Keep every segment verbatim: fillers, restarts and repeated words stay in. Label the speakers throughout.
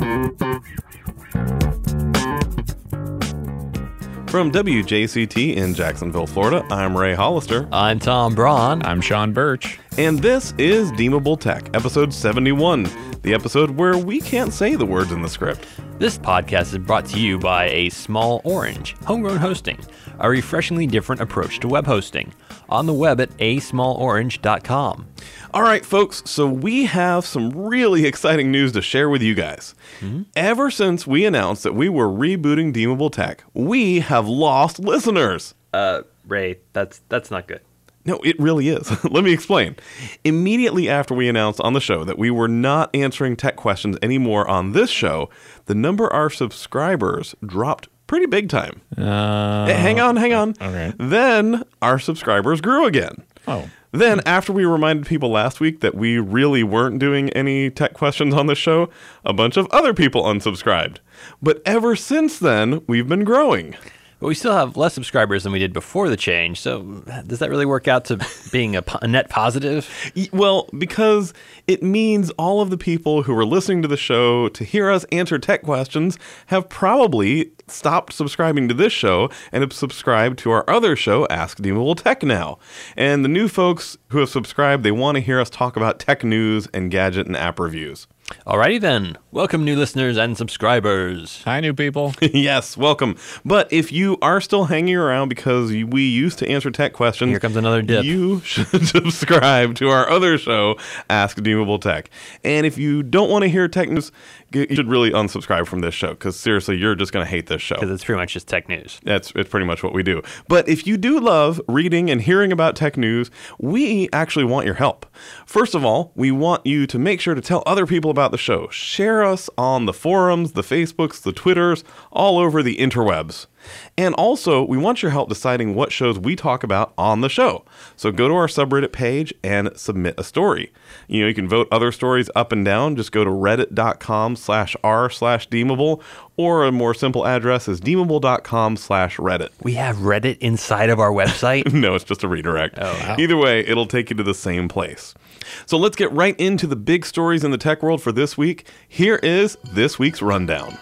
Speaker 1: From W J C T in Jacksonville, Florida, I'm Ray Hollister.
Speaker 2: I'm Tom Braun.
Speaker 3: I'm Sean Birch.
Speaker 1: And this is Deemable Tech, episode seventy-one, the episode where we can't say the words in the script.
Speaker 2: This podcast is brought to you by A Small Orange, Homegrown Hosting, a refreshingly different approach to web hosting. On the web at a small orange dot com.
Speaker 1: All right, folks, so we have some really exciting news to share with you guys. Mm-hmm. Ever since we announced that we were rebooting Deemable Tech, we have lost listeners.
Speaker 2: Uh, Ray, that's that's not good.
Speaker 1: No, it really is. Let me explain. Immediately after we announced on the show that we were not answering tech questions anymore on this show, the number of our subscribers dropped pretty big time.
Speaker 3: Uh,
Speaker 1: hey, hang on, hang on.
Speaker 3: Okay.
Speaker 1: Then our subscribers grew again.
Speaker 3: Oh.
Speaker 1: Then, after we reminded people last week that we really weren't doing any tech questions on the show, a bunch of other people unsubscribed. But ever since then, we've been growing.
Speaker 2: But we still have less subscribers than we did before the change, so does that really work out to being a, a net positive?
Speaker 1: Well, because it means all of the people who were listening to the show to hear us answer tech questions have probably stopped subscribing to this show and have subscribed to our other show, Ask Deemable Tech now. And the new folks who have subscribed, they want to hear us talk about tech news and gadget and app reviews.
Speaker 2: Alrighty then. Welcome, new listeners and subscribers.
Speaker 3: Hi, new people.
Speaker 1: Yes, welcome. But if you are still hanging around because we used to answer tech questions,
Speaker 2: here comes another dip.
Speaker 1: You should subscribe to our other show, Ask Deemable Tech. And if you don't want to hear tech news, you should really unsubscribe from this show because seriously, you're just going to hate this show.
Speaker 2: Because it's pretty much just tech news.
Speaker 1: That's it's pretty much what we do. But if you do love reading and hearing about tech news, we actually want your help. First of all, we want you to make sure to tell other people about the show. Share us on the forums, the Facebooks, the Twitters, all over the interwebs. And also, we want your help deciding what shows we talk about on the show. So go to our subreddit page and submit a story. You know, you can vote other stories up and down. Just go to reddit.com slash r slash deemable, or a more simple address is deemable.com slash reddit.
Speaker 2: We have Reddit inside of our website?
Speaker 1: No, it's just a redirect.
Speaker 2: Oh, wow.
Speaker 1: Either way, it'll take you to the same place. So let's get right into the big stories in the tech world for this week. Here is this week's rundown.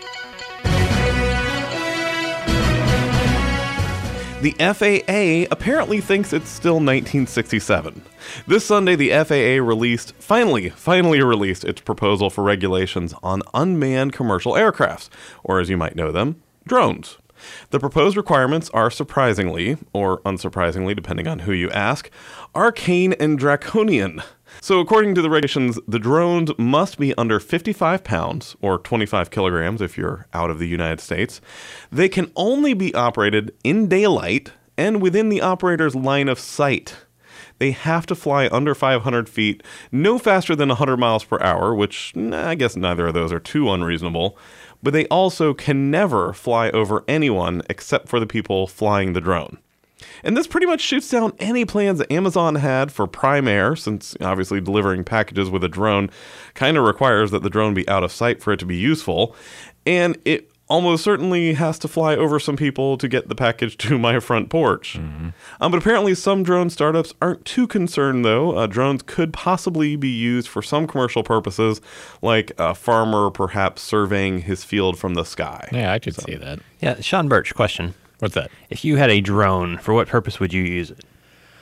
Speaker 1: The F A A apparently thinks it's still nineteen sixty-seven. This Sunday, the F A A released, finally, finally released its proposal for regulations on unmanned commercial aircrafts, or as you might know them, drones. The proposed requirements are surprisingly, or unsurprisingly, depending on who you ask, arcane and draconian. So according to the regulations, the drones must be under fifty-five pounds, or twenty-five kilograms if you're out of the United States. They can only be operated in daylight and within the operator's line of sight. They have to fly under five hundred feet, no faster than one hundred miles per hour, which nah, I guess neither of those are too unreasonable. But they also can never fly over anyone except for the people flying the drone. And this pretty much shoots down any plans that Amazon had for Prime Air, since obviously delivering packages with a drone kind of requires that the drone be out of sight for it to be useful. And it almost certainly has to fly over some people to get the package to my front porch. Mm-hmm. Um, but apparently some drone startups aren't too concerned, though. Uh, drones could possibly be used for some commercial purposes, like a farmer perhaps surveying his field from the sky.
Speaker 3: Yeah, I could
Speaker 1: so.
Speaker 3: see that.
Speaker 2: Yeah, Sean Birch, question.
Speaker 3: What's that?
Speaker 2: If you had a drone, for what purpose would you use it?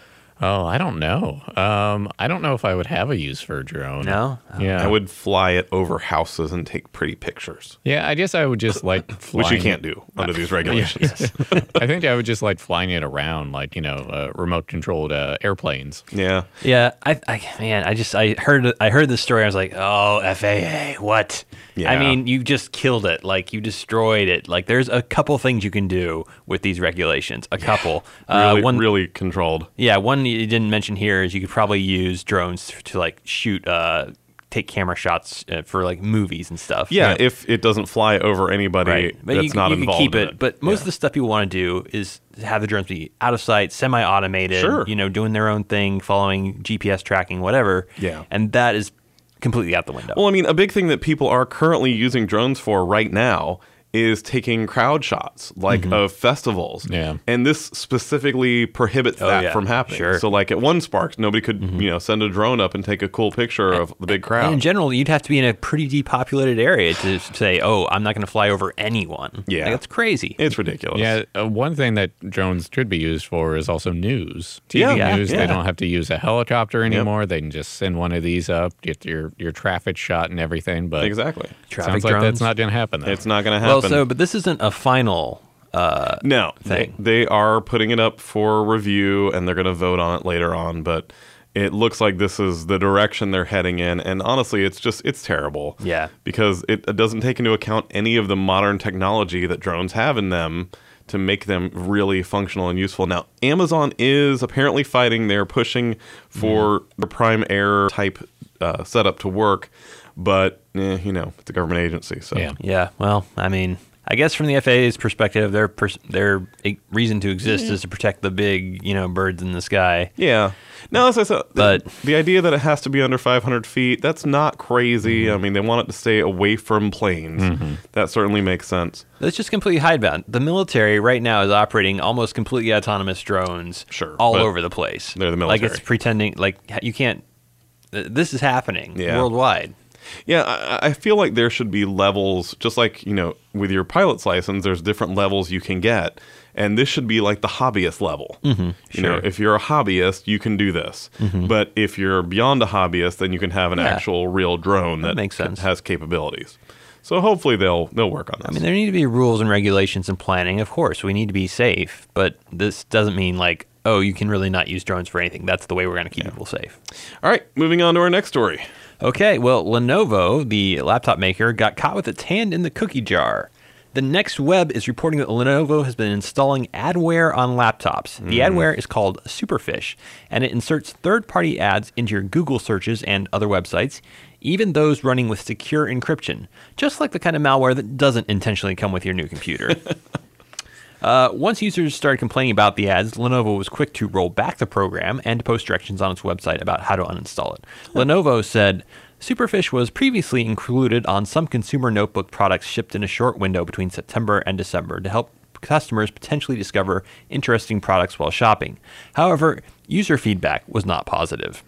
Speaker 3: Oh, I don't know. Um, I don't know if I would have a use for a drone.
Speaker 2: No? Oh.
Speaker 3: Yeah.
Speaker 1: I would fly it over houses and take pretty pictures.
Speaker 3: Yeah, I guess I would just like flying
Speaker 1: Which you can't
Speaker 3: it.
Speaker 1: do under these regulations.
Speaker 3: I think I would just like flying it around, like, you know, uh, remote-controlled uh, airplanes.
Speaker 1: Yeah.
Speaker 2: Yeah, I, I, man, I just, I heard, I heard this story. I was like, oh, F A A, what?
Speaker 1: Yeah.
Speaker 2: I mean, you just killed it. Like, you destroyed it. Like, there's a couple things you can do with these regulations. A couple.
Speaker 1: Really,
Speaker 2: uh, one,
Speaker 1: really controlled.
Speaker 2: Yeah, one you didn't mention here is you could probably use drones to, to like shoot, uh, take camera shots uh, for like movies and stuff.
Speaker 1: Yeah,
Speaker 2: You know?
Speaker 1: if it doesn't fly over anybody
Speaker 2: Right. But
Speaker 1: that's
Speaker 2: you,
Speaker 1: not
Speaker 2: you
Speaker 1: involved
Speaker 2: can keep
Speaker 1: in
Speaker 2: it,
Speaker 1: it.
Speaker 2: But most
Speaker 1: Yeah.
Speaker 2: of the stuff people want to do is have the drones be out of sight, semi-automated,
Speaker 1: Sure.
Speaker 2: you know, doing their own thing, following G P S tracking, whatever.
Speaker 1: Yeah.
Speaker 2: And that is completely out the window.
Speaker 1: Well, I mean, a big thing that people are currently using drones for right now is taking crowd shots, like
Speaker 2: Mm-hmm.
Speaker 1: of festivals.
Speaker 3: Yeah.
Speaker 1: And this specifically prohibits that
Speaker 2: yeah.
Speaker 1: from happening.
Speaker 2: Sure.
Speaker 1: So, like at one Sparks, nobody could, you know, send a drone up and take a cool picture of the big crowd.
Speaker 2: And in general, you'd have to be in a pretty depopulated area to say, "Oh, I'm not going to fly over anyone."
Speaker 1: Yeah.
Speaker 2: like, that's crazy.
Speaker 1: It's ridiculous.
Speaker 3: Yeah, uh, one thing that drones should be used for is also news. T V
Speaker 1: Yeah,
Speaker 3: news,
Speaker 1: yeah.
Speaker 3: they don't have to use a helicopter anymore. They can just send one of these up, get your, your traffic shot and everything. But
Speaker 1: Exactly.
Speaker 2: Traffic
Speaker 3: sounds like
Speaker 2: drones.
Speaker 3: that's not going to happen. Though.
Speaker 1: It's not going to
Speaker 2: Well,
Speaker 1: happen.
Speaker 2: so but this isn't a final. Uh,
Speaker 1: No, they,
Speaker 2: thing.
Speaker 1: they are putting it up for review and they're going to vote on it later on. But it looks like this is the direction they're heading in. And honestly, it's just, it's terrible.
Speaker 2: Yeah.
Speaker 1: Because it, it doesn't take into account any of the modern technology that drones have in them to make them really functional and useful. Now, Amazon is apparently fighting. They're pushing for the Prime Air type uh, setup to work. But, eh, you know, it's a government agency. So
Speaker 3: Yeah.
Speaker 2: yeah. Well, I mean, I guess from the F A A's perspective, their pers- their e- reason to exist is to protect the big, you know, birds in the sky.
Speaker 1: Yeah. No, as I said,
Speaker 2: But-
Speaker 1: the, the idea that it has to be under five hundred feet, that's not crazy. I mean, they want it to stay away from planes. That certainly makes sense.
Speaker 2: That's just completely hidebound. The military right now is operating almost completely autonomous drones
Speaker 1: Sure,
Speaker 2: all
Speaker 1: but
Speaker 2: over the place.
Speaker 1: they're the
Speaker 2: Like
Speaker 1: military.
Speaker 2: it's pretending, like you can't, th- this is happening
Speaker 1: Yeah.
Speaker 2: worldwide.
Speaker 1: Yeah, I, I feel like there should be levels, just like, you know, with your pilot's license, there's different levels you can get. And this should be like the hobbyist level. Mm-hmm, you know, if you're a hobbyist, you can do this. But if you're beyond a hobbyist, then you can have an
Speaker 2: Yeah.
Speaker 1: actual real drone that,
Speaker 2: makes sense.
Speaker 1: has capabilities. So hopefully they'll they'll work on this.
Speaker 2: I mean, there need to be rules and regulations and planning. Of course, we need to be safe, but this doesn't mean like, oh, you can really not use drones for anything. That's the way we're going to keep people safe.
Speaker 1: All right, moving on to our next story.
Speaker 2: Okay, well, Lenovo, the laptop maker, got caught with its hand in the cookie jar. The Next Web is reporting that Lenovo has been installing adware on laptops. The adware is called Superfish, and it inserts third-party ads into your Google searches and other websites, even those running with secure encryption, just like the kind of malware that doesn't intentionally come with your new computer. Uh, once users started complaining about the ads, Lenovo was quick to roll back the program and post directions on its website about how to uninstall it. Lenovo said, Superfish was previously included on some consumer notebook products shipped in a short window between September and December to help customers potentially discover interesting products while shopping. However, user feedback was not positive.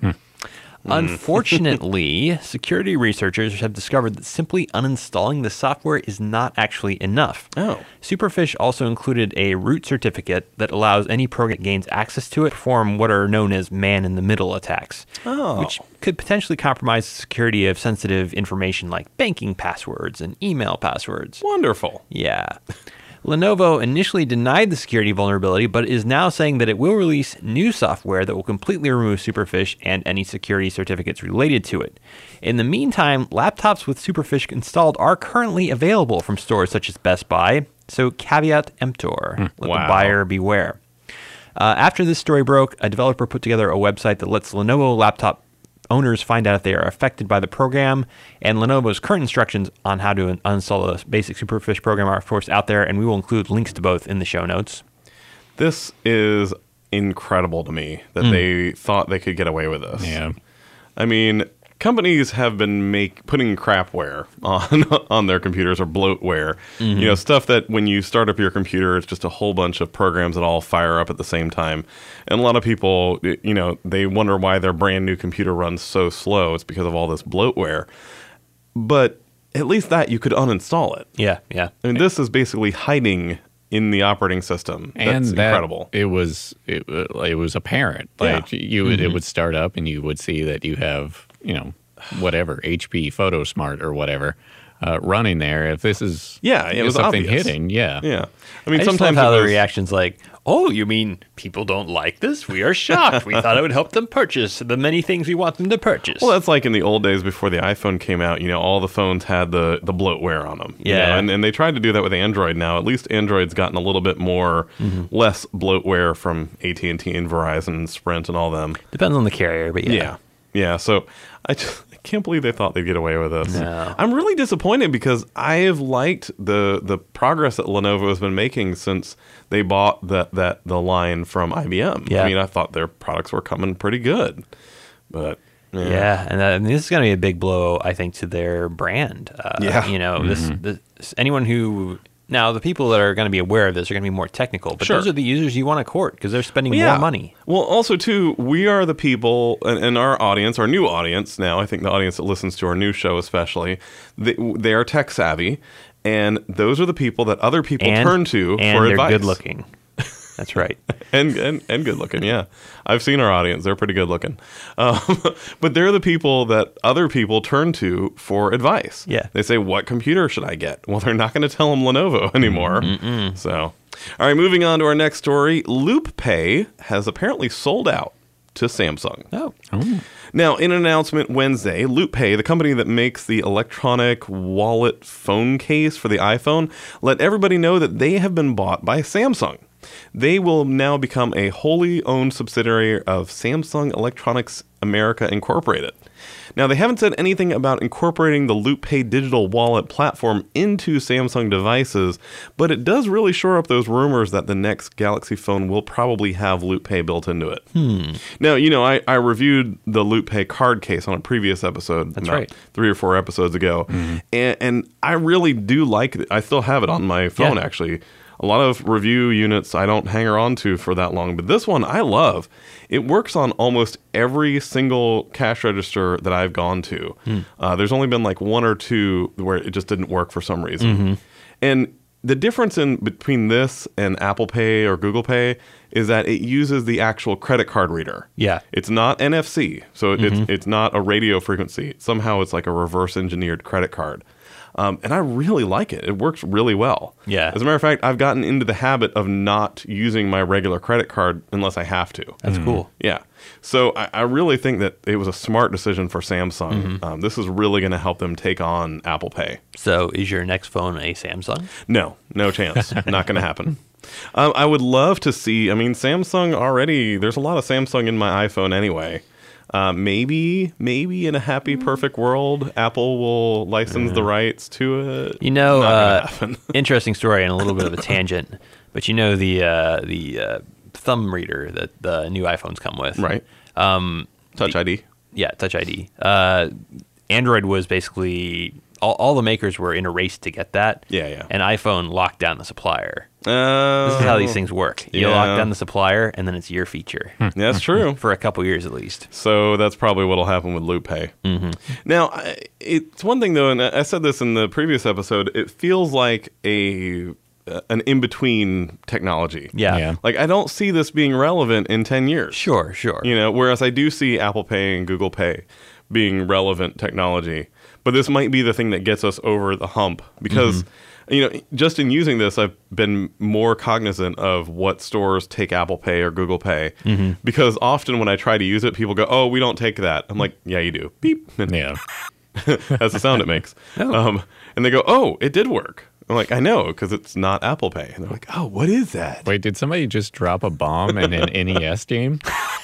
Speaker 2: Unfortunately, security researchers have discovered that simply uninstalling the software is not actually enough.
Speaker 1: Oh.
Speaker 2: Superfish also included a root certificate that allows any program that gains access to it to perform what are known as man-in-the-middle attacks,
Speaker 1: Oh.
Speaker 2: which could potentially compromise the security of sensitive information like banking passwords and email passwords.
Speaker 1: Wonderful.
Speaker 2: Yeah. Lenovo initially denied the security vulnerability, but is now saying that it will release new software that will completely remove Superfish and any security certificates related to it. In the meantime, laptops with Superfish installed are currently available from stores such as Best Buy, so caveat emptor. Let
Speaker 1: wow.
Speaker 2: the buyer beware. Uh, after this story broke, a developer put together a website that lets Lenovo laptop owners find out if they are affected by the program, and Lenovo's current instructions on how to uninstall the basic Superfish program are, of course, out there, and we will include links to both in the show notes.
Speaker 1: This is incredible to me that they thought they could get away with this.
Speaker 3: Yeah.
Speaker 1: I mean, companies have been make putting crapware on on their computers or bloatware. You know, stuff that when you start up your computer, it's just a whole bunch of programs that all fire up at the same time. And a lot of people, you know, they wonder why their brand new computer runs so slow. It's because of all this bloatware. But at least that you could uninstall it.
Speaker 2: Yeah, yeah.
Speaker 1: I mean, this is basically hiding in the operating system.
Speaker 3: And
Speaker 1: That's
Speaker 3: that,
Speaker 1: incredible.
Speaker 3: It was it, uh, it was apparent.
Speaker 1: Yeah.
Speaker 3: Like you, would, it would start up, and you would see that you have you know whatever H P PhotoSmart or whatever uh, running there. If this is
Speaker 1: Yeah, it
Speaker 3: is
Speaker 1: was
Speaker 3: something
Speaker 1: obvious.
Speaker 3: hitting. Yeah,
Speaker 1: Yeah. I mean,
Speaker 2: I just
Speaker 1: sometimes
Speaker 2: love how
Speaker 1: it
Speaker 2: the
Speaker 1: was-
Speaker 2: reaction's like, oh, you mean people don't like this? We are shocked. We thought it would help them purchase the many things we want them to purchase.
Speaker 1: Well, that's like in the old days before the iPhone came out. You know, all the phones had the, the bloatware on them. you
Speaker 2: Yeah.
Speaker 1: know, and, and they tried to do that with Android now. At least Android's gotten a little bit more, less bloatware from A T and T and Verizon and Sprint and all them.
Speaker 2: Depends on the carrier, but yeah.
Speaker 1: Yeah. Yeah. So I just I can't believe they thought they'd get away with this.
Speaker 2: No.
Speaker 1: I'm really disappointed because I have liked the the progress that Lenovo has been making since they bought that that the line from I B M.
Speaker 2: Yeah.
Speaker 1: I mean, I thought their products were coming pretty good, but yeah.
Speaker 2: Yeah, and, that, and this is going to be a big blow, I think, to their brand. Uh,
Speaker 1: Yeah.
Speaker 2: you know, this, this anyone who Now, the people that are going to be aware of this are going to be more technical, but
Speaker 1: Sure.
Speaker 2: those are the users you want to court because they're spending
Speaker 1: Yeah.
Speaker 2: more money.
Speaker 1: Well, also, too, we are the people, and, and our audience, our new audience now, I think the audience that listens to our new show especially, they, they are tech savvy, and those are the people that other people
Speaker 2: And,
Speaker 1: turn to
Speaker 2: and
Speaker 1: for
Speaker 2: they're
Speaker 1: advice.
Speaker 2: good looking. That's right.
Speaker 1: and, and and good looking, yeah. I've seen our audience; they're pretty good looking. Um, but they're the people that other people turn to for advice.
Speaker 2: Yeah.
Speaker 1: They say, "What computer should I get?" Well, they're not going to tell them Lenovo anymore. Mm-mm. So, all right, moving on to our next story. Loop Pay has apparently sold out to Samsung.
Speaker 2: Oh,
Speaker 1: Now, in an announcement Wednesday, LoopPay, the company that makes the electronic wallet phone case for the iPhone, let everybody know that they have been bought by Samsung. They will now become a wholly owned subsidiary of Samsung Electronics America Incorporated. Now, they haven't said anything about incorporating the LoopPay digital wallet platform into Samsung devices, but it does really shore up those rumors that the next Galaxy phone will probably have LoopPay built into it.
Speaker 2: Hmm.
Speaker 1: Now, you know, I, I reviewed the LoopPay card case on a previous episode.
Speaker 2: That's
Speaker 1: about
Speaker 2: right.
Speaker 1: Three or four episodes ago. And, and I really do like it. I still have it on my phone,
Speaker 2: Yeah.
Speaker 1: actually. A lot of review units I don't hang on to for that long, but this one I love. It works on almost every single cash register that I've gone to. Uh, there's only been like one or two where it just didn't work for some reason. And the difference in between this and Apple Pay or Google Pay is that it uses the actual credit card reader.
Speaker 2: Yeah.
Speaker 1: It's not N F C, so it's it's not a radio frequency. Somehow it's like a reverse engineered credit card. Um, and I really like it. It works really well.
Speaker 2: Yeah.
Speaker 1: As a matter of fact, I've gotten into the habit of not using my regular credit card unless I have to.
Speaker 2: that's cool.
Speaker 1: Yeah. So I, I really think that it was a smart decision for Samsung. Um, this is really going to help them take on Apple Pay.
Speaker 2: So, is your next phone a Samsung?
Speaker 1: No, no chance. Not going to happen. Um, I would love to see, I mean, Samsung already, there's a lot of Samsung in my iPhone anyway. Uh, maybe, maybe in a happy, perfect world, Apple will license the rights to it.
Speaker 2: You know,
Speaker 1: Not gonna
Speaker 2: uh,
Speaker 1: happen.
Speaker 2: interesting story and a little bit of a tangent, but you know the uh, the uh, thumb reader that the new iPhones come with,
Speaker 1: Right.
Speaker 2: Um,
Speaker 1: Touch I D.
Speaker 2: yeah, Touch I D. Uh, Android was basically all, all the makers were in a race to get that.
Speaker 1: Yeah, yeah.
Speaker 2: And iPhone locked down the supplier.
Speaker 1: Uh,
Speaker 2: This is how these things work. You
Speaker 1: Yeah.
Speaker 2: lock down the supplier, and then it's your feature
Speaker 1: That's true.
Speaker 2: for a couple years at least.
Speaker 1: So that's probably what'll happen with LoopPay. Mm-hmm. Now, I- it's one thing though, and I said this in the previous episode. It feels like a uh, an in between technology.
Speaker 2: Yeah.
Speaker 3: Yeah.
Speaker 1: Like I don't see this being relevant in ten years.
Speaker 2: Sure, sure.
Speaker 1: You know, whereas I do see Apple Pay and Google Pay being relevant technology. But this might be the thing that gets us over the hump because, you know, just in using this, I've been more cognizant of what stores take Apple Pay or Google Pay because often when I try to use it, people go, "Oh, we don't take that." I'm like, "Yeah, you do." Beep. And
Speaker 3: Yeah.
Speaker 1: that's the sound it makes. Um, and they go, "Oh, it did work." I'm like, "I know, because it's not Apple Pay." And they're like, "Oh, what is that?"
Speaker 3: Wait, did somebody just drop a bomb in an N E S game?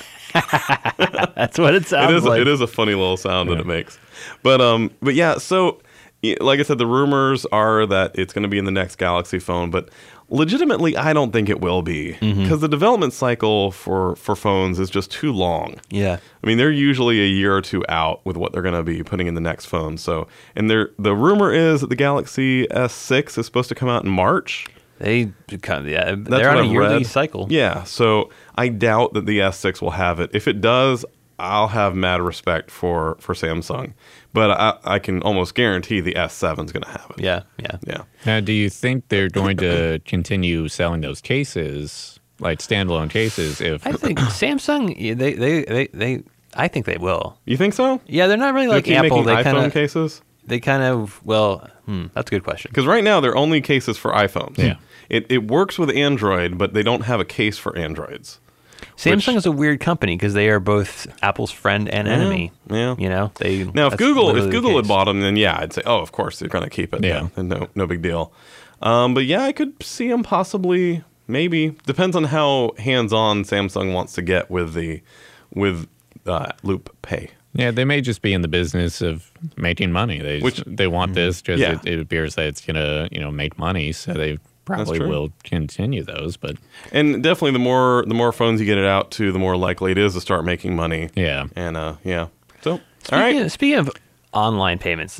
Speaker 2: That's what it sounds
Speaker 1: It is.
Speaker 2: like.
Speaker 1: It is a funny little sound that it makes, but um, but yeah. So, y- like I said, the rumors are that it's going to be in the next Galaxy phone, but legitimately, I don't think it will be because the development cycle for for phones is just too long.
Speaker 2: Yeah.
Speaker 1: I mean, they're usually a year or two out with what they're going to be putting in the next phone. So, and they're, the rumor is that the Galaxy S six is supposed to come out in March.
Speaker 2: They kind of, yeah,
Speaker 1: That's
Speaker 2: they're
Speaker 1: what
Speaker 2: on a
Speaker 1: I've
Speaker 2: yearly
Speaker 1: read.
Speaker 2: cycle.
Speaker 1: Yeah, so I doubt that the S six will have it. If it does, I'll have mad respect for, for Samsung. But I, I can almost guarantee the S seven is going to have it.
Speaker 2: Yeah, yeah.
Speaker 1: Yeah.
Speaker 3: Now, do you think they're going to continue selling those cases, like standalone cases? If
Speaker 2: I think Samsung, yeah, they, they, they, they, I think they will.
Speaker 1: You think so?
Speaker 2: Yeah, they're not really
Speaker 1: They'll
Speaker 2: like
Speaker 1: keep
Speaker 2: Apple.
Speaker 1: making
Speaker 2: They
Speaker 1: iPhone
Speaker 2: kind of,
Speaker 1: cases?
Speaker 2: they kind of, well, hmm, that's a good question.
Speaker 1: Because right now they're only cases for iPhones.
Speaker 3: Yeah.
Speaker 1: It, it works with Android, but they don't have a case for Androids.
Speaker 2: Samsung
Speaker 1: which-
Speaker 2: is a weird company because they are both Apple's friend and enemy.
Speaker 1: yeah.
Speaker 2: You know, they
Speaker 1: Now, if
Speaker 2: that's
Speaker 1: Google
Speaker 2: literally
Speaker 1: if
Speaker 2: the
Speaker 1: Google had
Speaker 2: case.
Speaker 1: bought them, then yeah, I'd say, oh, of course they're going to keep it.
Speaker 3: Yeah.
Speaker 1: And no, no big deal. Um, but yeah, I could see them possibly, maybe depends on how hands-on Samsung wants to get with the with uh, Loop Pay.
Speaker 3: yeah, they may just be in the business of making money. They
Speaker 1: Which-
Speaker 3: just, they want this because
Speaker 1: Yeah.
Speaker 3: it, it appears that it's gonna you know make money, so they probably
Speaker 1: true.
Speaker 3: will continue those. But
Speaker 1: And definitely, the more the more phones you get it out to, the more likely it is to start making money.
Speaker 3: yeah,
Speaker 1: And uh, yeah. So
Speaker 2: Speaking,
Speaker 1: all right.
Speaker 2: of, speaking of online payments,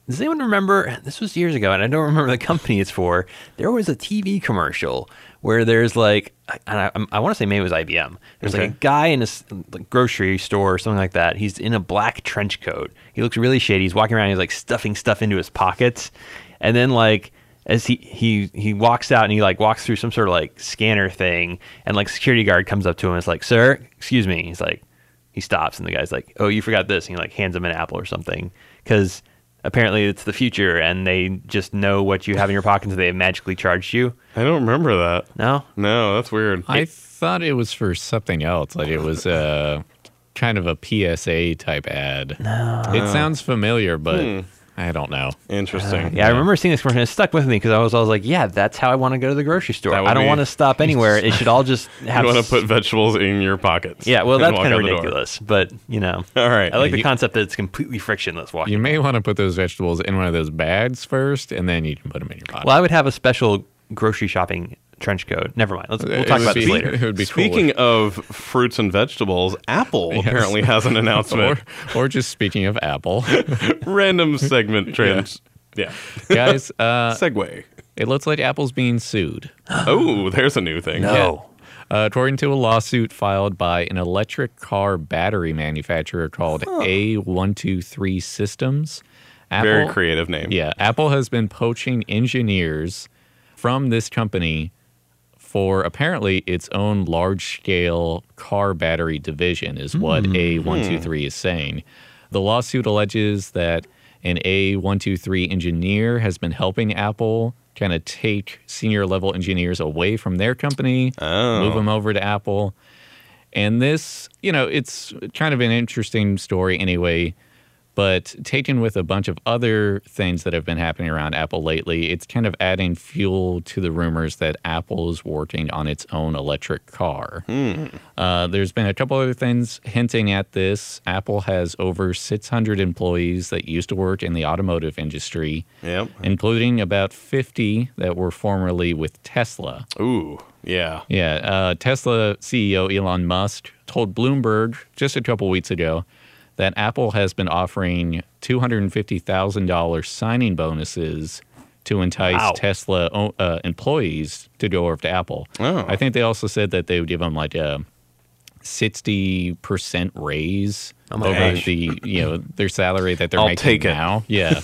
Speaker 2: does anyone remember, this was years ago, and I don't remember the company it's for, there was a T V commercial where there's like, I, I, I want to say maybe it was I B M. There's
Speaker 1: Okay.
Speaker 2: like a guy in a s- like grocery store or something like that. He's in a black trench coat. He looks really shady. He's walking around, he's like stuffing stuff into his pockets. And then like, as he, he, he walks out and he like walks through some sort of like scanner thing, and like security guard comes up to him and is like, "Sir, excuse me." He's like, he stops and the guy's like, "Oh, you forgot this." And he like hands him an apple or something. Cause apparently it's the future and they just know what you have in your pockets and they have magically charged you.
Speaker 1: I don't remember that.
Speaker 2: No?
Speaker 1: No, that's weird.
Speaker 3: I thought it was for something else. Like it was a kind of a P S A type ad. No. It sounds familiar, but
Speaker 1: Hmm.
Speaker 3: I don't know.
Speaker 1: Interesting.
Speaker 2: Yeah, I remember seeing this commercial and it stuck with me because I was, I was like, yeah, that's how I want to go to the grocery store.
Speaker 1: That would
Speaker 2: I don't
Speaker 1: be-
Speaker 2: want to stop anywhere. It should all just have
Speaker 1: You want
Speaker 2: s-
Speaker 1: to put vegetables in your pockets.
Speaker 2: Yeah, well,
Speaker 1: and
Speaker 2: that's
Speaker 1: walk
Speaker 2: kind of
Speaker 1: out the door.
Speaker 2: ridiculous, but you know.
Speaker 1: All right.
Speaker 2: I like the
Speaker 3: you-
Speaker 2: concept that it's completely frictionless walking.
Speaker 3: You may want to put those vegetables in one of those bags first, and then you can put them in your pocket.
Speaker 2: Well, I would have a special grocery shopping trench coat. Never mind. Let's, we'll
Speaker 3: It
Speaker 2: talk
Speaker 3: would
Speaker 2: about this
Speaker 3: be-
Speaker 2: later.
Speaker 3: It would be
Speaker 1: Speaking
Speaker 3: cooler.
Speaker 1: of fruits and vegetables, Apple apparently has an announcement.
Speaker 3: or, or just speaking of Apple,
Speaker 1: Random segment trends. Yeah.
Speaker 3: guys, uh,
Speaker 1: Segue.
Speaker 3: it looks like Apple's being sued.
Speaker 1: Oh, there's a new thing.
Speaker 2: No.
Speaker 3: Uh, according to a lawsuit filed by an electric car battery manufacturer called A one two three Systems, Apple,
Speaker 1: Very creative name.
Speaker 3: Yeah, Apple has been poaching engineers from this company for apparently its own large-scale car battery division, is what A one two three is saying. The lawsuit alleges that an A one two three engineer has been helping Apple kind of take senior-level engineers away from their company,
Speaker 1: Oh.
Speaker 3: move them over to Apple. And this, you know, it's kind of an interesting story anyway, but taken with a bunch of other things that have been happening around Apple lately, it's kind of adding fuel to the rumors that Apple is working on its own electric car. Uh, there's been a couple other things hinting at this. Apple has over six hundred employees that used to work in the automotive industry,
Speaker 1: Yep.
Speaker 3: including about fifty that were formerly with Tesla.
Speaker 1: Ooh, yeah.
Speaker 3: Yeah, uh, Tesla C E O Elon Musk told Bloomberg just a couple weeks ago that Apple has been offering two hundred fifty thousand dollars signing bonuses to entice
Speaker 2: Wow.
Speaker 3: Tesla o- uh, employees to go over to Apple.
Speaker 1: Oh.
Speaker 3: I think they also said that they would give them like a sixty percent raise
Speaker 2: Oh my
Speaker 3: over
Speaker 2: gosh.
Speaker 3: the, you know, their salary that they're
Speaker 1: I'll
Speaker 3: making
Speaker 1: take it.
Speaker 3: now. Yeah.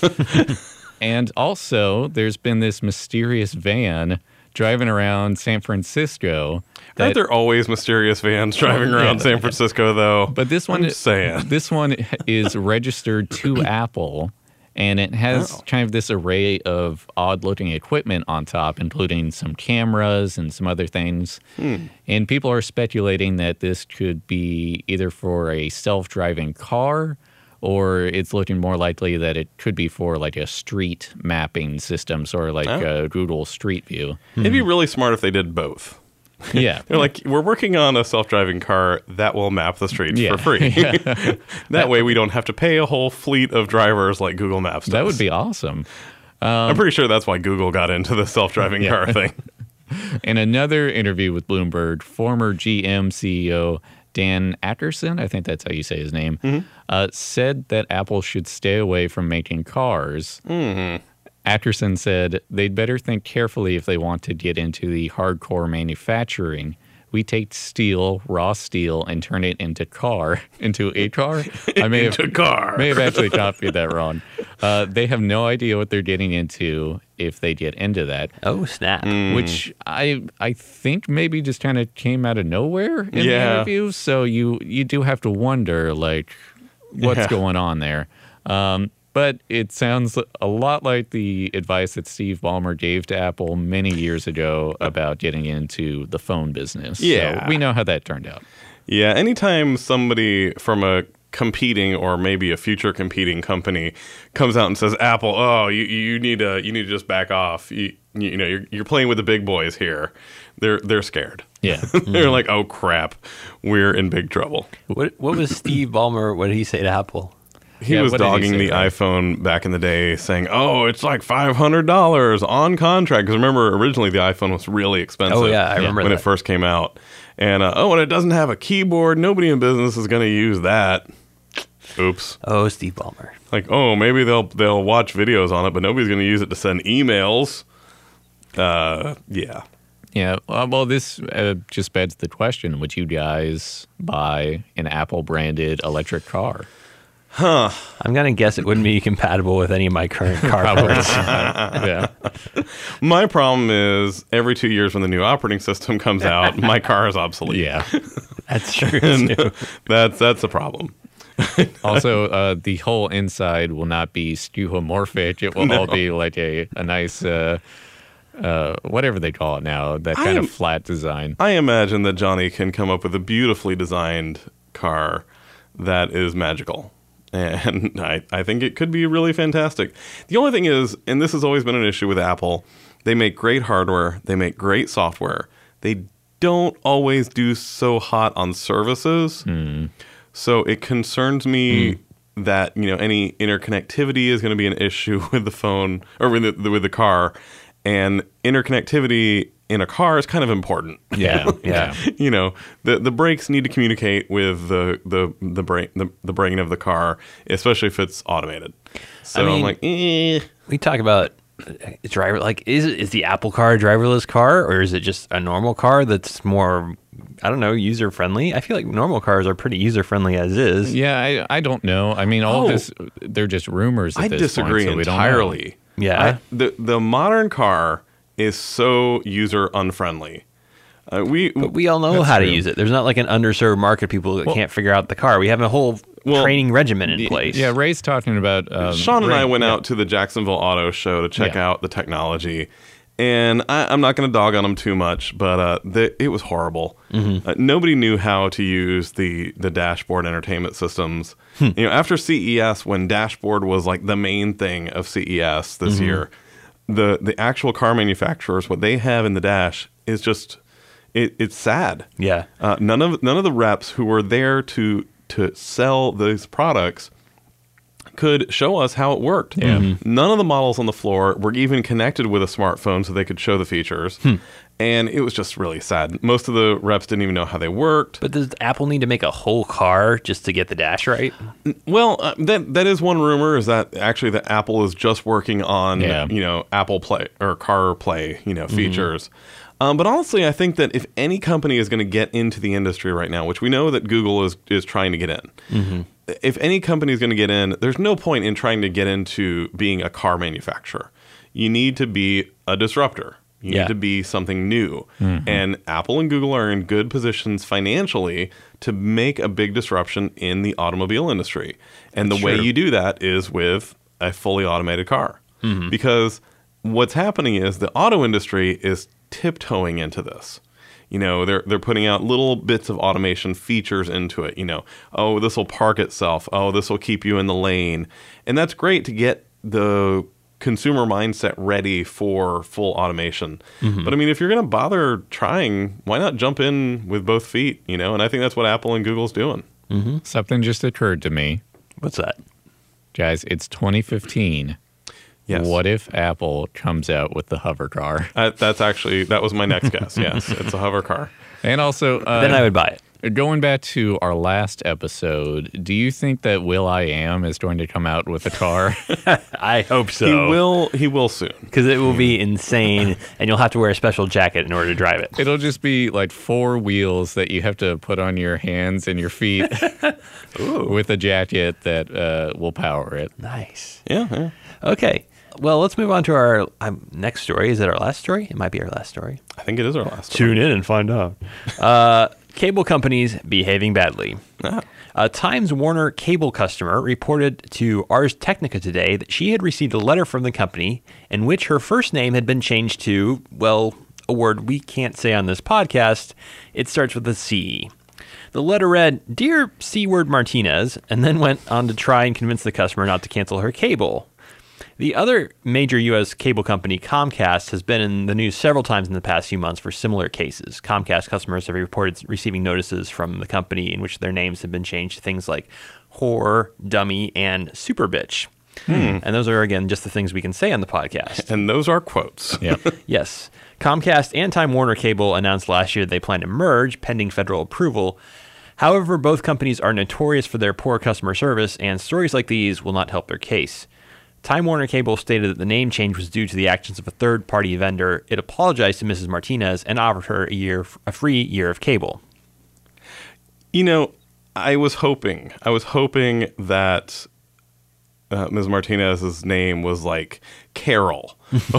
Speaker 3: And also, there's been this mysterious van driving around San Francisco.
Speaker 1: Aren't there always mysterious vans driving around
Speaker 3: Yeah.
Speaker 1: San Francisco, though?
Speaker 3: But this one,
Speaker 1: I'm just saying.
Speaker 3: this one is registered to Apple, and it has
Speaker 1: Oh.
Speaker 3: kind of this array of odd-looking equipment on top, including some cameras and some other things.
Speaker 1: Hmm.
Speaker 3: And people are speculating that this could be either for a self-driving car, or it's looking more likely that it could be for like a street mapping system, sort of like
Speaker 1: Oh.
Speaker 3: uh, Google Street View.
Speaker 1: It'd be really smart if they did both.
Speaker 3: Yeah.
Speaker 1: They're like, we're working on a self-driving car that will map the streets
Speaker 3: Yeah.
Speaker 1: for free. that way we don't have to pay a whole fleet of drivers like Google Maps does.
Speaker 3: That would be awesome.
Speaker 1: I'm pretty sure that's why Google got into the self-driving
Speaker 3: Yeah.
Speaker 1: car thing.
Speaker 3: In another interview with Bloomberg, former G M C E O Dan Ackerson, I think that's how you say his name, uh, said that Apple should stay away from making cars. Ackerson said they'd better think carefully if they want to get into the hardcore manufacturing. We take steel, raw steel, and turn it into car, into a car. I may have
Speaker 1: Into car.
Speaker 3: may have actually copied that wrong. Uh, they have no idea what they're getting into if they get into that.
Speaker 2: Oh, snap.
Speaker 3: Which I I think maybe just kind of came out of nowhere in the
Speaker 1: Yeah.
Speaker 3: interview. So you you do have to wonder like what's
Speaker 1: Yeah.
Speaker 3: going on there. Um, but it sounds a lot like the advice that Steve Ballmer gave to Apple many years ago about getting into the phone business.
Speaker 1: Yeah.
Speaker 3: So we know how that turned out.
Speaker 1: Yeah, anytime somebody from a competing or maybe a future competing company comes out and says, Apple, oh, you, you need to you need to just back off. You, you know, you're, you're playing with the big boys here. They're they're scared.
Speaker 3: Yeah.
Speaker 1: They're like, oh crap, we're in big trouble.
Speaker 2: What, what was Steve Ballmer? What did he say to Apple?
Speaker 1: He
Speaker 3: Yeah,
Speaker 1: was
Speaker 3: what did he
Speaker 1: dogging
Speaker 3: say,
Speaker 1: the
Speaker 3: right?
Speaker 1: iPhone back in the day, saying, "Oh, it's like five hundred dollars on contract." Because remember, originally the iPhone was really expensive.
Speaker 2: Oh, yeah, I remember
Speaker 1: when
Speaker 2: that.
Speaker 1: it first came out. And uh, oh, and it doesn't have a keyboard. Nobody in business is going to use that. Oops.
Speaker 2: Oh, Steve Ballmer.
Speaker 1: Like, oh, maybe they'll they'll watch videos on it, but nobody's going to use it to send emails. Uh, yeah.
Speaker 3: Yeah, uh, well, this uh, just begs the question, would you guys buy an Apple-branded electric car?
Speaker 2: I'm going to guess it wouldn't be compatible with any of my current car parts.
Speaker 3: Yeah.
Speaker 1: My problem is every two years when the new operating system comes out, my car is obsolete.
Speaker 3: Yeah.
Speaker 2: That's true, too.
Speaker 1: That's that's a problem.
Speaker 3: Also, uh, the whole inside will not be skeuomorphic. It will
Speaker 1: No.
Speaker 3: all be like a, a nice, uh, uh, whatever they call it now, that
Speaker 1: I
Speaker 3: kind
Speaker 1: am-
Speaker 3: of flat design.
Speaker 1: I imagine that Johnny can come up with a beautifully designed car that is magical. And I, I think it could be really fantastic. The only thing is, and this has always been an issue with Apple, they make great hardware, they make great software. They don't always do so hot on services. So it concerns me that, you know, any interconnectivity is going to be an issue with the phone or with the, with the car. And interconnectivity in a car is kind of important.
Speaker 3: Yeah, yeah.
Speaker 1: You know, the the brakes need to communicate with the the the brain the, the brain of the car, especially if it's automated. So
Speaker 2: I mean-
Speaker 1: I'm like, eh.
Speaker 2: We talk about uh, driver, like, is is the Apple car a driverless car, or is it just a normal car that's more, I don't know, user friendly? I feel like normal cars are pretty user friendly as is.
Speaker 3: Yeah, I, I don't know. I mean, all
Speaker 1: Oh.
Speaker 3: this, they're just rumors at
Speaker 1: I
Speaker 3: this
Speaker 1: disagree
Speaker 3: point, so we don't know.
Speaker 1: entirely.
Speaker 2: Yeah.
Speaker 1: I, the the modern car is so user unfriendly. Uh, we
Speaker 2: But we all know
Speaker 3: That's
Speaker 2: how to
Speaker 3: true.
Speaker 2: use it. There's not like an underserved market of people that
Speaker 1: Well-
Speaker 2: can't figure out the car. We have a whole
Speaker 1: Well,
Speaker 2: training regimen in place.
Speaker 3: Yeah, Ray's talking about... Um,
Speaker 1: Sean and I
Speaker 3: Ray,
Speaker 1: went
Speaker 3: yeah.
Speaker 1: out to the Jacksonville Auto Show to check
Speaker 3: Yeah.
Speaker 1: out the technology, and I, I'm not going to dog on them too much, but uh, the, it was horrible.
Speaker 2: Mm-hmm.
Speaker 1: Uh, nobody knew how to use the the dashboard entertainment systems.
Speaker 2: Hmm.
Speaker 1: You know, after C E S, when dashboard was like the main thing of C E S this
Speaker 2: Mm-hmm.
Speaker 1: year, the the actual car manufacturers, what they have in the dash is just it, it's sad.
Speaker 2: Yeah.
Speaker 1: Uh, none of none of the reps who were there to to sell those products could show us how it worked.
Speaker 3: Yeah. Mhm.
Speaker 1: None of the models on the floor were even connected with a smartphone so they could show the features. And it was just really sad. Most of the reps didn't even know how they worked.
Speaker 2: But does Apple need to make a whole car just to get the dash right?
Speaker 1: Well, uh, that that is one rumor, is that actually that Apple is just working on
Speaker 3: Yeah.
Speaker 1: you know Apple Play or CarPlay you know features. Um, but honestly, I think that if any company is going to get into the industry right now, which we know that Google is is trying to get in, if any company is going to get in, there's no point in trying to get into being a car manufacturer. You need to be a disruptor. You
Speaker 2: Yeah.
Speaker 1: need to be something new. And Apple and Google are in good positions financially to make a big disruption in the automobile industry. And the way
Speaker 2: true.
Speaker 1: you do that is with a fully automated car. Because what's happening is the auto industry is tiptoeing into this. You know, they're they're putting out little bits of automation features into it. You know, oh, this will park itself. Oh, this will keep you in the lane. And that's great to get the consumer mindset ready for full automation. But I mean, if you're going to bother trying, why not jump in with both feet, you know? And I think that's what Apple and Google's doing.
Speaker 3: Something just occurred to me.
Speaker 2: What's that?
Speaker 3: Guys, it's twenty fifteen.
Speaker 1: Yes.
Speaker 3: What if Apple comes out with the hover car?
Speaker 1: Uh, that's actually, that was my next guess. Yes, it's a hover car.
Speaker 3: And also, uh,
Speaker 2: Then I would buy it.
Speaker 3: going back to our last episode, do you think that Will I Am is going to come out with a car?
Speaker 2: I hope so.
Speaker 1: He will, he will soon.
Speaker 2: Because it will be insane, and you'll have to wear a special jacket in order to drive it.
Speaker 3: It'll just be like four wheels that you have to put on your hands and your feet with a jacket that uh, will power it.
Speaker 2: Nice.
Speaker 1: Yeah, yeah.
Speaker 2: Okay. Well, let's move on to our um, next story. Is it our last story? It might be our last story.
Speaker 1: I think it is our last one.
Speaker 2: Tune in and find out. Uh, cable companies behaving badly.
Speaker 1: Ah.
Speaker 2: A Times Warner cable customer reported to Ars Technica today that she had received a letter from the company in which her first name had been changed to, well, a word we can't say on this podcast. It starts with a C. The letter read, "Dear C. Word Martinez," and then went on to try and convince the customer not to cancel her cable. The other major U S cable company, Comcast, has been in the news several times in the past few months for similar cases. Comcast customers have reported receiving notices from the company in which their names have been changed to things like whore, dummy, and super bitch. And those are, again, just the things we can say on the podcast.
Speaker 1: And those are quotes.
Speaker 3: Yep.
Speaker 2: Yes. Comcast and Time Warner Cable announced last year they plan to merge pending federal approval. However, both companies are notorious for their poor customer service, and stories like these will not help their case. Time Warner Cable stated that the name change was due to the actions of a third-party vendor. It apologized to Missus Martinez and offered her a year, a free year of cable.
Speaker 1: You know, I was hoping, I was hoping that uh, Miz Martinez's name was like Carol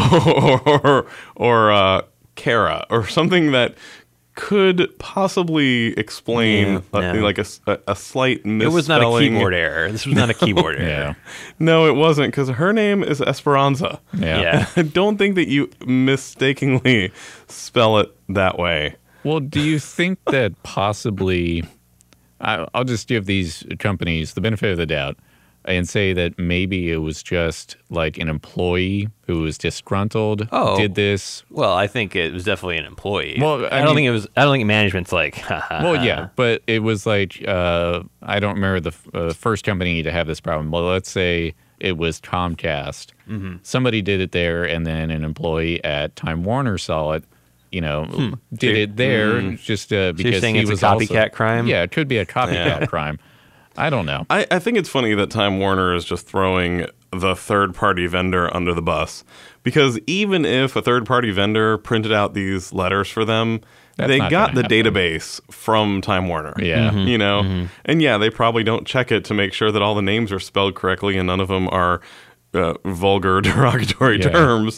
Speaker 1: or or uh, Kara or something that could possibly explain
Speaker 2: Yeah,
Speaker 1: uh,
Speaker 2: no.
Speaker 1: like a, a, a slight misspelling.
Speaker 2: It was not a keyboard error. This was not a keyboard error.
Speaker 3: Yeah.
Speaker 1: No, it wasn't, because her name is Esperanza.
Speaker 3: Yeah.
Speaker 2: Yeah.
Speaker 1: I don't think that you mistakenly spell it that way.
Speaker 3: Well, do you think that possibly, I, I'll just give these companies the benefit of the doubt and say that maybe it was just like an employee who was disgruntled,
Speaker 2: Oh.
Speaker 3: did this.
Speaker 2: Well, I think it was definitely an employee.
Speaker 3: Well, I
Speaker 2: I, don't
Speaker 3: mean-
Speaker 2: think it was. I don't think management's like. Ha, ha,
Speaker 3: Well,
Speaker 2: ha.
Speaker 3: yeah, but it was like, uh, I don't remember the f- uh, first company to have this problem. Well, let's say it was Comcast.
Speaker 2: Mm-hmm.
Speaker 3: Somebody did it there, and then an employee at Time Warner saw it, you know, did it there just uh, because
Speaker 2: Hmm. saying
Speaker 3: he
Speaker 2: it's a
Speaker 3: was
Speaker 2: copycat
Speaker 3: also,
Speaker 2: crime?
Speaker 3: Yeah, it could be a copycat
Speaker 1: Yeah.
Speaker 3: crime. I don't know.
Speaker 1: I, I think it's funny that Time Warner is just throwing the third-party vendor under the bus, because even if a third-party vendor printed out these letters for them,
Speaker 3: That's
Speaker 1: they
Speaker 3: not
Speaker 1: got the
Speaker 3: gonna happen.
Speaker 1: database from Time Warner.
Speaker 3: Yeah. Mhm.
Speaker 1: You know? And yeah, they probably don't check it to make sure that all the names are spelled correctly and none of them are uh, vulgar, derogatory
Speaker 3: Yeah.
Speaker 1: terms.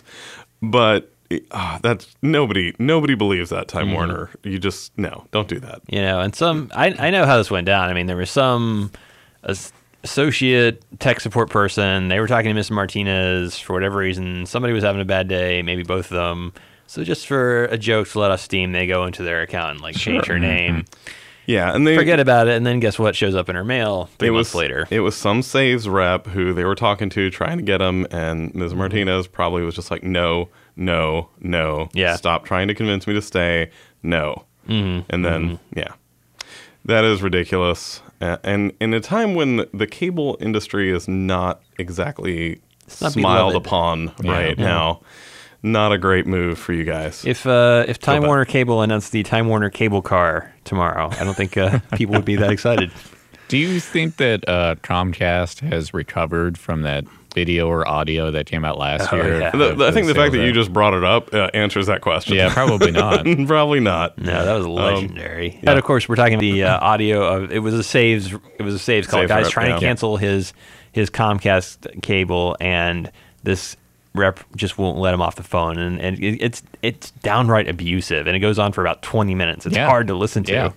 Speaker 1: But uh, that's nobody nobody believes that, Time
Speaker 3: Mm-hmm.
Speaker 1: Warner. You just, no, don't do that.
Speaker 2: You know, and some. I I know how this went down. I mean, there was some as- associate tech support person. They were talking to Miss Martinez for whatever reason. Somebody was having a bad day. Maybe both of them. So just for a joke to let off steam, they go into their account and like change her name,
Speaker 1: Yeah, and they
Speaker 2: forget about it, and then guess what? Shows up in her mail three
Speaker 1: it
Speaker 2: months
Speaker 1: was
Speaker 2: later.
Speaker 1: It was some saves rep who they were talking to, trying to get him, and Miz
Speaker 2: Mm-hmm.
Speaker 1: Martinez probably was just like, "No, no, no.
Speaker 2: Yeah.
Speaker 1: Stop trying to convince me to stay. No."
Speaker 2: Mm-hmm.
Speaker 1: And then, yeah, that is ridiculous. Uh, and in a time when the cable industry is not exactly
Speaker 2: not
Speaker 1: smiled
Speaker 2: beloved.
Speaker 1: upon right
Speaker 3: Yeah.
Speaker 1: now, not a great move for you guys.
Speaker 2: If uh, if Time
Speaker 1: back.
Speaker 2: Warner Cable announced the Time Warner Cable car tomorrow, I don't think uh, people would be that excited.
Speaker 3: Do you think that uh, Comcast has recovered from that video or audio that came out last
Speaker 2: Oh,
Speaker 3: year?
Speaker 2: yeah.
Speaker 1: The-
Speaker 3: of
Speaker 1: the- I think the fact
Speaker 3: sales
Speaker 1: that you
Speaker 3: rep?
Speaker 1: just brought it up uh, answers that question.
Speaker 3: Yeah, probably not.
Speaker 1: Probably not.
Speaker 2: No, that was
Speaker 1: Um,
Speaker 2: legendary. And of course, we're talking the uh, audio of it was a saves. It was a saves call.
Speaker 1: Saves
Speaker 2: Guys
Speaker 1: rep,
Speaker 2: trying
Speaker 1: yeah.
Speaker 2: to cancel his his Comcast cable, and this rep just won't let him off the phone, and, and it, it's it's downright abusive, and it goes on for about twenty minutes. It's
Speaker 3: Yeah.
Speaker 2: hard to listen to.
Speaker 3: Yeah.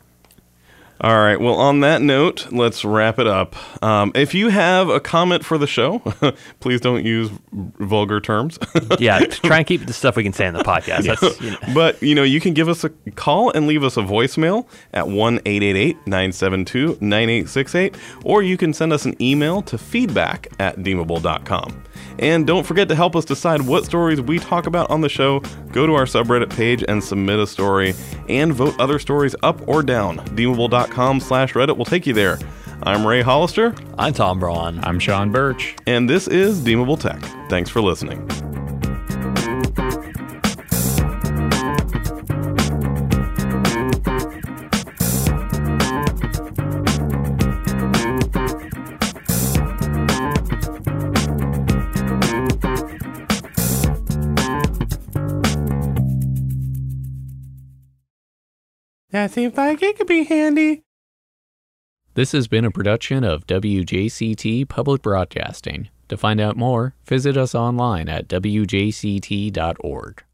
Speaker 1: All right. Well, on that note, let's wrap it up. Um, if you have a comment for the show, please don't use vulgar terms.
Speaker 2: Yeah, try and keep the stuff we can say in the podcast. That's, you know.
Speaker 1: But, you know, you can give us a call and leave us a voicemail at one eight eight eight, nine seven two, nine eight six eight, or you can send us an email to feedback at deemable dot com. And don't forget to help us decide what stories we talk about on the show. Go to our subreddit page and submit a story, and vote other stories up or down. deemable dot com slash Reddit will take you there. I'm Ray Hollister,
Speaker 2: I'm Tom Braun.
Speaker 3: I'm Sean Birch.
Speaker 1: and this is Deemable Tech. Thanks for listening. That seems like it could be handy.
Speaker 3: This has been a production of W J C T Public Broadcasting. To find out more, visit us online at w j c t dot org.